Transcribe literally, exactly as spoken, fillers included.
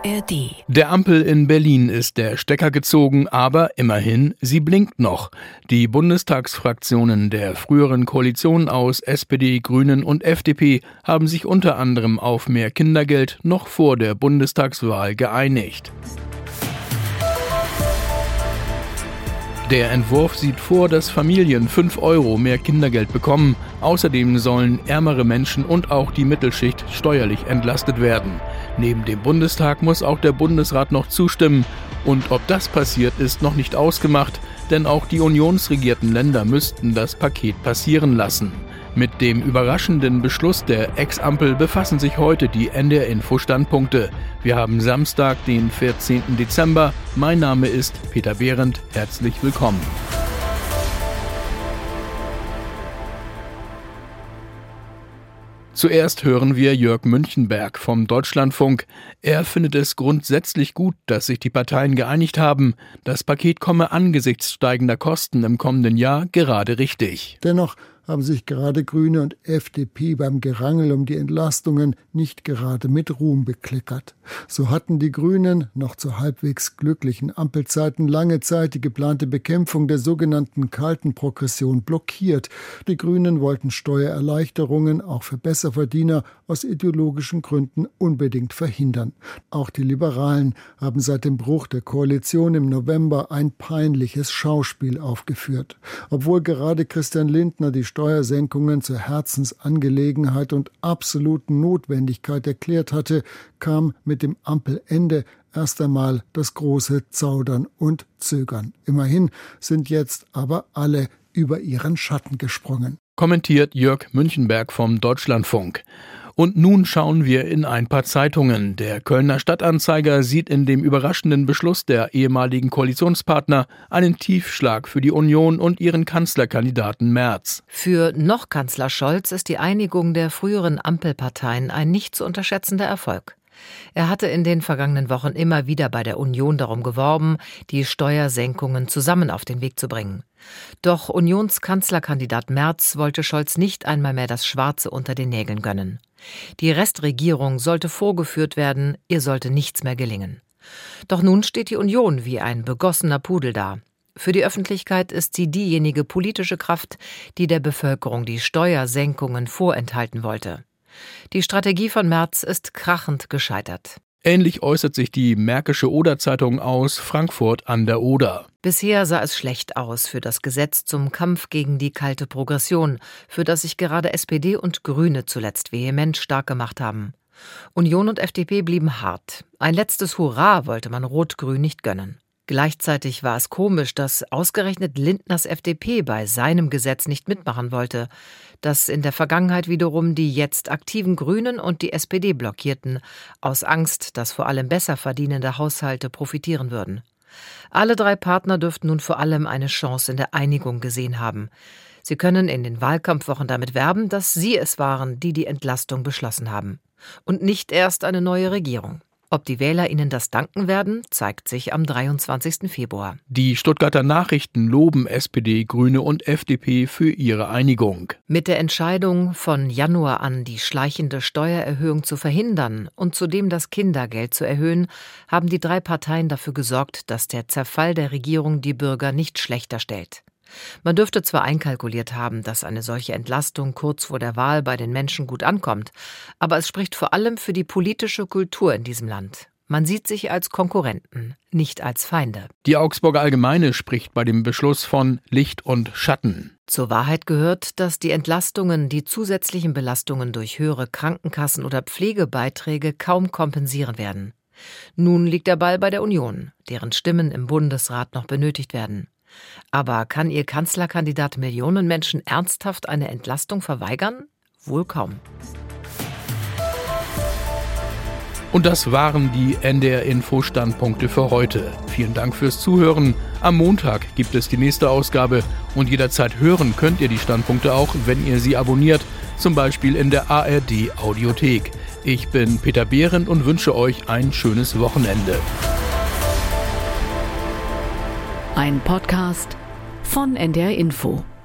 R D. Der Ampel in Berlin ist der Stecker gezogen, aber immerhin, sie blinkt noch. Die Bundestagsfraktionen der früheren Koalition aus S P D, Grünen und F D P haben sich unter anderem auf mehr Kindergeld noch vor der Bundestagswahl geeinigt. Der Entwurf sieht vor, dass Familien fünf Euro mehr Kindergeld bekommen. Außerdem sollen ärmere Menschen und auch die Mittelschicht steuerlich entlastet werden. Neben dem Bundestag muss auch der Bundesrat noch zustimmen. Und ob das passiert, ist noch nicht ausgemacht, denn auch die unionsregierten Länder müssten das Paket passieren lassen. Mit dem überraschenden Beschluss der Ex-Ampel befassen sich heute die N D R-Info-Standpunkte. Wir haben Samstag, den vierzehnten Dezember. Mein Name ist Peter Behrendt. Herzlich willkommen. Zuerst hören wir Jörg Münchenberg vom Deutschlandfunk. Er findet es grundsätzlich gut, dass sich die Parteien geeinigt haben. Das Paket komme angesichts steigender Kosten im kommenden Jahr gerade richtig. Dennoch haben sich gerade Grüne und F D P beim Gerangel um die Entlastungen nicht gerade mit Ruhm bekleckert. So hatten die Grünen noch zu halbwegs glücklichen Ampelzeiten lange Zeit die geplante Bekämpfung der sogenannten kalten Progression blockiert. Die Grünen wollten Steuererleichterungen auch für Besserverdiener aus ideologischen Gründen unbedingt verhindern. Auch die Liberalen haben seit dem Bruch der Koalition im November ein peinliches Schauspiel aufgeführt. Obwohl gerade Christian Lindner die Steuersenkungen zur Herzensangelegenheit und absoluten Notwendigkeit erklärt hatte, kam mit dem Ampelende erst einmal das große Zaudern und Zögern. Immerhin sind jetzt aber alle über ihren Schatten gesprungen. Kommentiert Jörg Münchenberg vom Deutschlandfunk. Und nun schauen wir in ein paar Zeitungen. Der Kölner Stadtanzeiger sieht in dem überraschenden Beschluss der ehemaligen Koalitionspartner einen Tiefschlag für die Union und ihren Kanzlerkandidaten Merz. Für noch Kanzler Scholz ist die Einigung der früheren Ampelparteien ein nicht zu unterschätzender Erfolg. Er hatte in den vergangenen Wochen immer wieder bei der Union darum geworben, die Steuersenkungen zusammen auf den Weg zu bringen. Doch Unionskanzlerkandidat Merz wollte Scholz nicht einmal mehr das Schwarze unter den Nägeln gönnen. Die Restregierung sollte vorgeführt werden, ihr sollte nichts mehr gelingen. Doch nun steht die Union wie ein begossener Pudel da. Für die Öffentlichkeit ist sie diejenige politische Kraft, die der Bevölkerung die Steuersenkungen vorenthalten wollte. Die Strategie von Merz ist krachend gescheitert. Ähnlich äußert sich die Märkische Oder-Zeitung aus Frankfurt an der Oder. Bisher sah es schlecht aus für das Gesetz zum Kampf gegen die kalte Progression, für das sich gerade S P D und Grüne zuletzt vehement stark gemacht haben. Union und F D P blieben hart. Ein letztes Hurra wollte man Rot-Grün nicht gönnen. Gleichzeitig war es komisch, dass ausgerechnet Lindners F D P bei seinem Gesetz nicht mitmachen wollte, dass in der Vergangenheit wiederum die jetzt aktiven Grünen und die S P D blockierten, aus Angst, dass vor allem besser verdienende Haushalte profitieren würden. Alle drei Partner dürften nun vor allem eine Chance in der Einigung gesehen haben. Sie können in den Wahlkampfwochen damit werben, dass sie es waren, die die Entlastung beschlossen haben. Und nicht erst eine neue Regierung. Ob die Wähler ihnen das danken werden, zeigt sich am dreiundzwanzigsten Februar. Die Stuttgarter Nachrichten loben S P D, Grüne und F D P für ihre Einigung. Mit der Entscheidung, von Januar an die schleichende Steuererhöhung zu verhindern und zudem das Kindergeld zu erhöhen, haben die drei Parteien dafür gesorgt, dass der Zerfall der Regierung die Bürger nicht schlechter stellt. Man dürfte zwar einkalkuliert haben, dass eine solche Entlastung kurz vor der Wahl bei den Menschen gut ankommt, aber es spricht vor allem für die politische Kultur in diesem Land. Man sieht sich als Konkurrenten, nicht als Feinde. Die Augsburger Allgemeine spricht bei dem Beschluss von Licht und Schatten. Zur Wahrheit gehört, dass die Entlastungen die zusätzlichen Belastungen durch höhere Krankenkassen- oder Pflegebeiträge kaum kompensieren werden. Nun liegt der Ball bei der Union, deren Stimmen im Bundesrat noch benötigt werden. Aber kann ihr Kanzlerkandidat Millionen Menschen ernsthaft eine Entlastung verweigern? Wohl kaum. Und das waren die N D R-Info-Standpunkte für heute. Vielen Dank fürs Zuhören. Am Montag gibt es die nächste Ausgabe und jederzeit hören könnt ihr die Standpunkte auch, wenn ihr sie abonniert, zum Beispiel in der A R D-Audiothek. Ich bin Peter Behrendt und wünsche euch ein schönes Wochenende. Ein Podcast von N D R Info.